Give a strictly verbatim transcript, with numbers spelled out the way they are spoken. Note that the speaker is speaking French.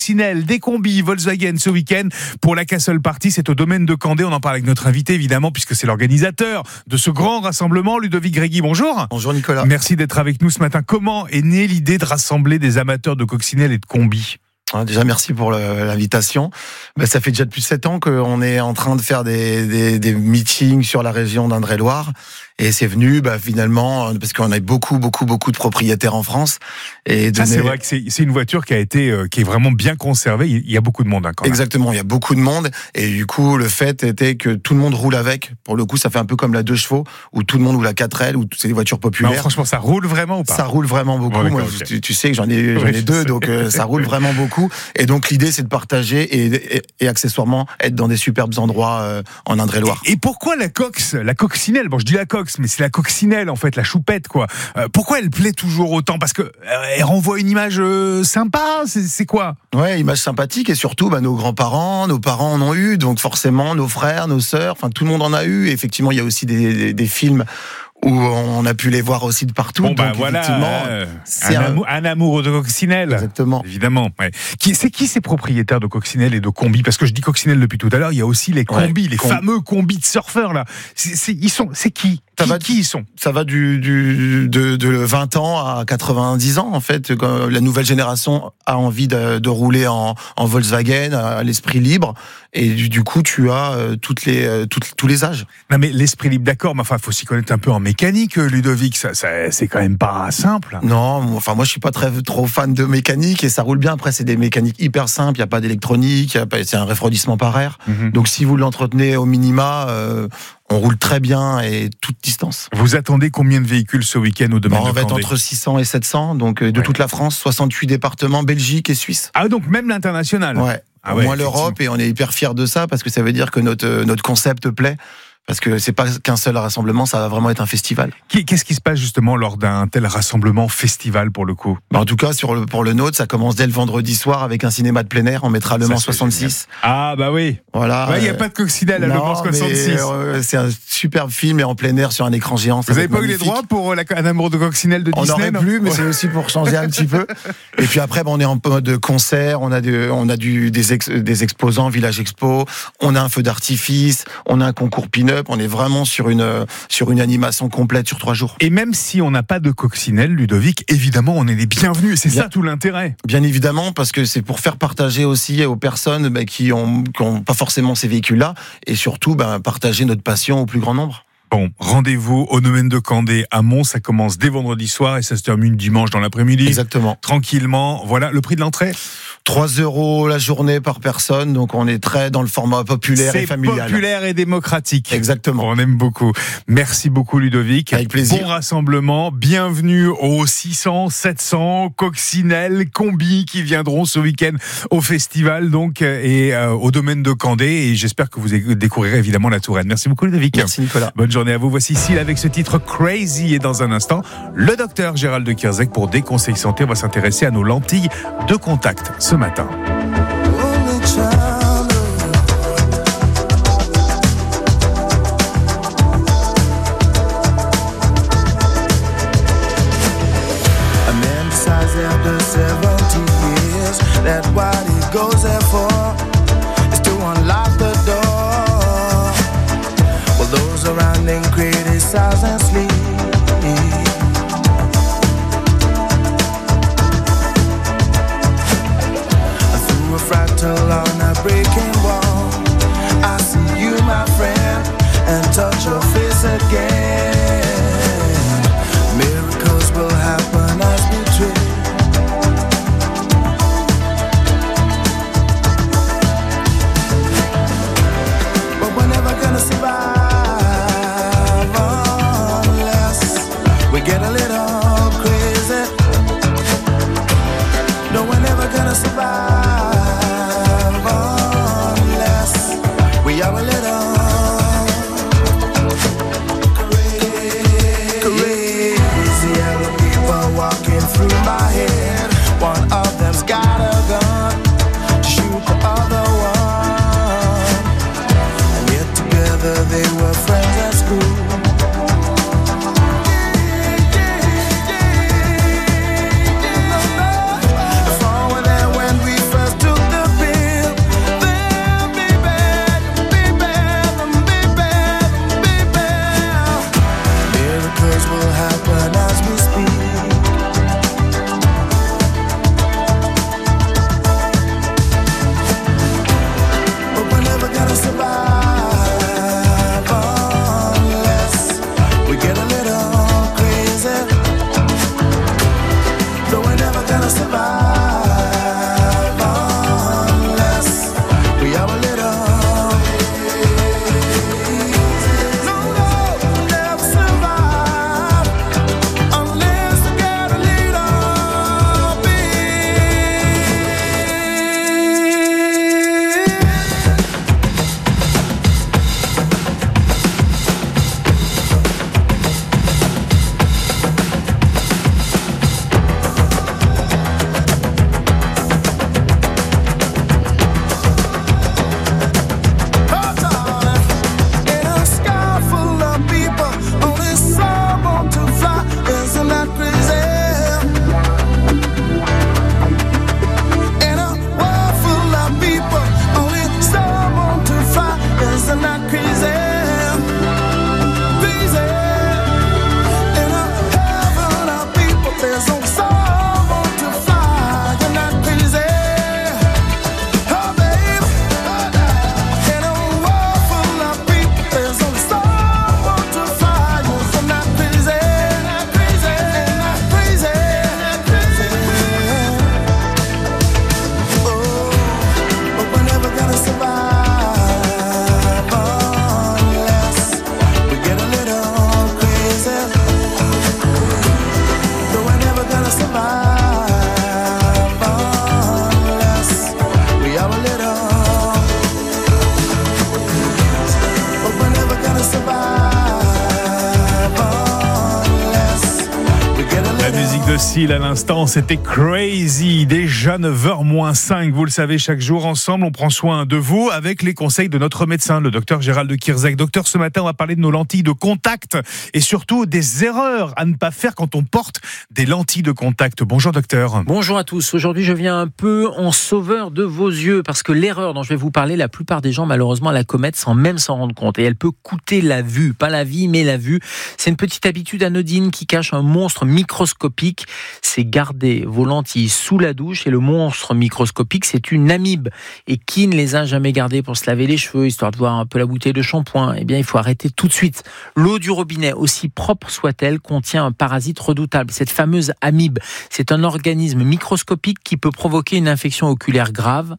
Coccinelle, des combis Volkswagen ce week-end pour la Castle Party. C'est au domaine de Candé. On en parle avec notre invité évidemment puisque c'est l'organisateur de ce grand rassemblement. Ludovic Gréguy, bonjour. Bonjour Nicolas. Merci d'être avec nous ce matin. Comment est née l'idée de rassembler des amateurs de coccinelle et de combis ? Déjà, merci pour le, l'invitation. Ben, ça fait déjà depuis sept ans qu'on est en train de faire des, des, des meetings sur la région d'Indre-et-Loire. Et c'est venu, bah, finalement, parce qu'on a beaucoup, beaucoup, beaucoup de propriétaires en France. Et ça, c'est vrai que c'est, c'est une voiture qui a été, euh, qui est vraiment bien conservée. Il y a beaucoup de monde, hein, quand même. Exactement. Il y a beaucoup de monde. Et du coup, le fait était que tout le monde roule avec. Pour le coup, ça fait un peu comme la deux chevaux, où tout le monde roule la quatre L, où c'est des voitures populaires. Non, franchement, ça roule vraiment ou pas ? Ça roule vraiment beaucoup. Bon, Moi, okay. tu, tu sais que j'en ai, j'en ai oui, deux, donc euh, ça roule vraiment beaucoup. Et donc, l'idée, c'est de partager et, et, et accessoirement être dans des superbes endroits euh, en Indre-et-Loire. Et, et pourquoi la cox, la coccinelle ? Bon, je dis la cox, mais c'est la coccinelle, en fait, la choupette, quoi. Euh, pourquoi elle plaît toujours autant ? Parce que euh, elle renvoie une image euh, sympa. C'est, c'est quoi ? Ouais, image sympathique et surtout, bah, nos grands-parents, nos parents en ont eu, donc forcément, nos frères, nos sœurs, enfin tout le monde en a eu. Et effectivement, il y a aussi des, des, des films où on a pu les voir aussi de partout. Bon, bah donc, voilà, effectivement, euh, c'est un, un... Amour, un amour de coccinelle. Exactement. Évidemment. Ouais. Qui, c'est qui ces propriétaires de coccinelle et de combis ? Parce que je dis coccinelle depuis tout à l'heure, il y a aussi les combis, ouais, les com... fameux combis de surfeurs, là. C'est, c'est, ils sont, c'est qui ? Ça qui, va, qui ils sont ? Ça va du, du, de, de vingt ans à quatre-vingt-dix ans, en fait. Quand la nouvelle génération a envie de, de rouler en, en Volkswagen, à l'esprit libre. Et du, du coup, tu as euh, toutes les, euh, toutes, tous les âges. Non, mais l'esprit libre, d'accord, mais enfin, il faut s'y connaître un peu en mécanique, Ludovic. Ça, ça, c'est quand même pas simple. Non, enfin, moi, je suis pas très, trop fan de mécanique et ça roule bien. Après, c'est des mécaniques hyper simples. Il n'y a pas d'électronique. Y a pas, c'est un refroidissement par air. Mm-hmm. Donc, si vous l'entretenez au minima, euh, on roule très bien et toute distance. Vous attendez combien de véhicules ce week-end au domaine bon, de On va Candé ? être entre six cents et sept cents, donc de ouais. toute la France, soixante-huit départements, Belgique et Suisse. Ah, donc même l'international ? Ouais. Ah au ouais, moins l'Europe, et on est hyper fiers de ça parce que ça veut dire que notre notre concept plaît. Parce que c'est pas qu'un seul rassemblement, ça va vraiment être un festival. Qu'est-ce qui se passe justement lors d'un tel rassemblement festival pour le coup ? Bah en tout cas, sur le, pour le nôtre, ça commence dès le vendredi soir avec un cinéma de plein air. On mettra Le Mans soixante-six. Ah bah oui. Voilà. Il ouais, n'y a pas de coccinelle à Le Mans soixante-six. Euh, c'est un superbe film et en plein air sur un écran géant. Vous n'avez pas magnifique. eu les droits pour la, un amour de coccinelle de on Disney ? On n'aurait plus, mais ouais. c'est aussi pour changer un petit peu. Et puis après, bah, on est en mode concert. On a, de, on a du, des, ex, des exposants, Village Expo. On a un feu d'artifice. On a un concours pin-up. On est vraiment sur une, sur une animation complète sur trois jours. Et même si on n'a pas de coccinelle, Ludovic, évidemment, on est les bienvenus. C'est bien, ça tout l'intérêt. Bien évidemment, parce que c'est pour faire partager aussi aux personnes bah, qui n'ont qui ont pas forcément ces véhicules-là, et surtout bah, partager notre passion au plus grand nombre. Bon, rendez-vous au domaine de Candé à Mons, ça commence dès vendredi soir et ça se termine dimanche dans l'après-midi. Exactement. Tranquillement. Voilà, le prix de l'entrée ? trois euros la journée par personne, donc on est très dans le format populaire c'est et familial. C'est populaire et démocratique. Exactement. On aime beaucoup. Merci beaucoup Ludovic. Avec plaisir. Bon rassemblement, bienvenue aux six cents, sept cents coccinelles, combis qui viendront ce week-end au festival donc et euh, au domaine de Candé, et j'espère que vous découvrirez évidemment la Touraine. Merci beaucoup Ludovic. Merci Nicolas. Bonne journée à vous. Voici Syl avec ce titre Crazy, et dans un instant, le docteur Gérald de Kierzek pour des conseils santé. On va s'intéresser à nos lentilles de contact ce matin. A man decides after seventy years that what he goes there for is to unlock the door. Well, those around him criticize and sleep. Fractal on a breaking wall, I see you, my friend, and touch your face again. Miracles will happen as we dream. But we're never gonna survive unless we get a little crazy. No, we're never gonna survive. We are a little crazy. Seal à l'instant, c'était Crazy, déjà neuf heures moins cinq. Vous le savez, chaque jour ensemble, on prend soin de vous avec les conseils de notre médecin, le docteur Gérald de Kirzac. Docteur, ce matin, on va parler de nos lentilles de contact et surtout des erreurs à ne pas faire quand on porte des lentilles de contact. Bonjour docteur. Bonjour à tous. Aujourd'hui, je viens un peu en sauveur de vos yeux parce que l'erreur dont je vais vous parler, la plupart des gens malheureusement la commettent sans même s'en rendre compte et elle peut coûter la vue, pas la vie mais la vue. C'est une petite habitude anodine qui cache un monstre microscopique. C'est garder vos lentilles sous la douche et le monstre microscopique, c'est une amibe. Et qui ne les a jamais gardées pour se laver les cheveux, histoire de voir un peu la bouteille de shampoing? Eh bien, il faut arrêter tout de suite. L'eau du robinet, aussi propre soit-elle, contient un parasite redoutable, cette fameuse amibe. C'est un organisme microscopique qui peut provoquer une infection oculaire grave,